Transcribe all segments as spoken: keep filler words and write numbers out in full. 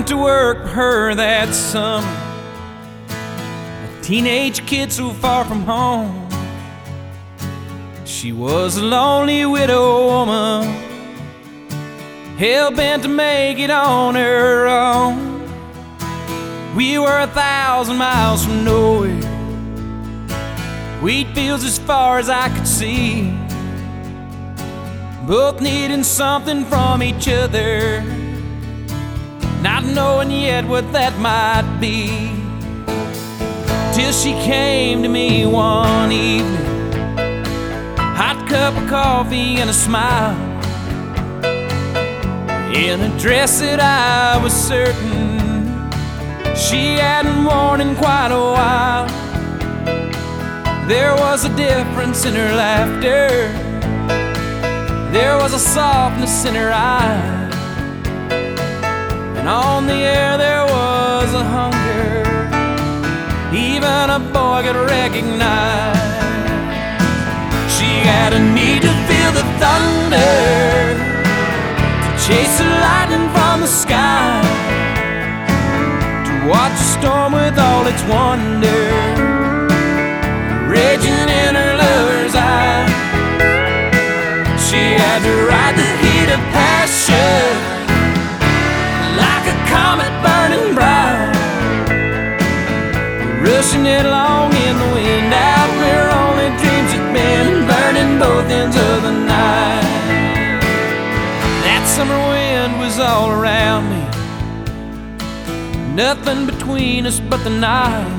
to work for her that summer. A teenage kid so far from home. She was a lonely widow woman, hell-bent to make it on her own. We were a thousand miles from nowhere, wheat fields as far as I could see, both needing something from each other, not knowing yet what that might be. Till she came to me one evening, hot cup of coffee and a smile, in a dress that I was certain she hadn't worn in quite a while. There was a difference in her laughter, there was a softness in her eyes, and on the air there was a hunger even a boy could recognize. She had a need to feel the thunder, to chase the lightning from the sky, to watch a storm with all its wonder raging in her lover's eye. She had to ride the heat of passion like a comet burning bright, rushing it along in the wind out where only dreams had been, burning both ends of the night. That summer wind was all around me, nothing between us but the night.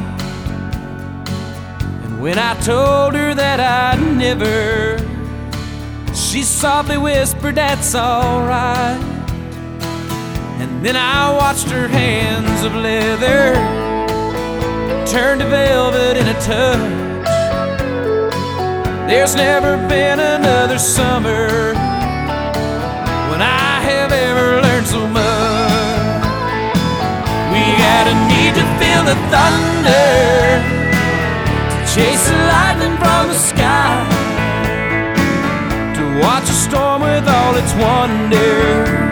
And when I told her that I'd never, she softly whispered, "That's alright." And then I watched her hands of leather turn to velvet in a touch. There's never been another summer when I have ever learned so much. We had a need to feel the thunder, to chase the lightning from the sky, to watch a storm with all its wonder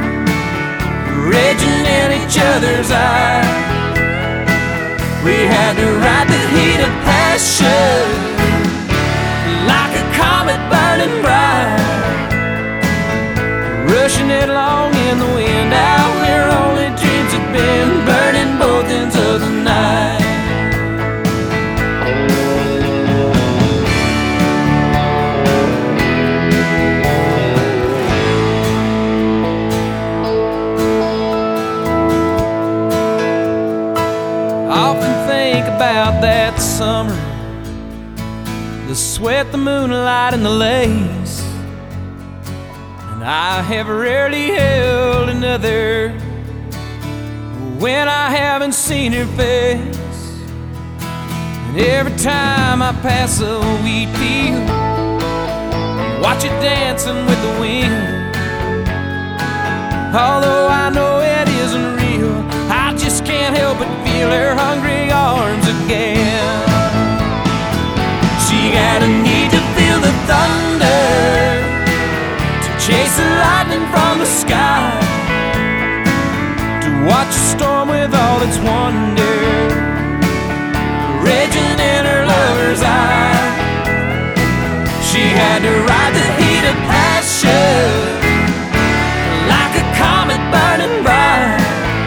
raging in each other's eyes. We had to ride the heat of passion like a comet burning bright, rushing it along in the wind out where only dreams had been, burning both ends of the night. About that summer, the sweat, the moonlight, and the lace, and I have rarely held another when I haven't seen her face. And every time I pass a wheat field, watch it dancing with the wind, although I know it isn't real, I just can't help but feel her hungry arms again. She had a need to feel the thunder, to chase the lightning from the sky, to watch a storm with all its wonder raging in her lover's eye. She had to ride the heat of passion like a comet burning bright,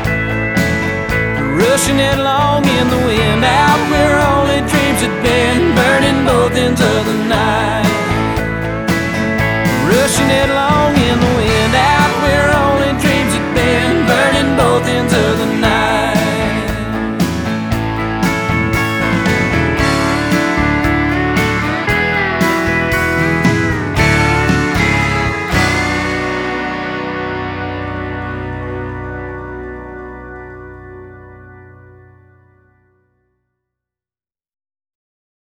rushing it along in the wind out where only dreams had been, burning both ends of the night, rushing it along in the wind.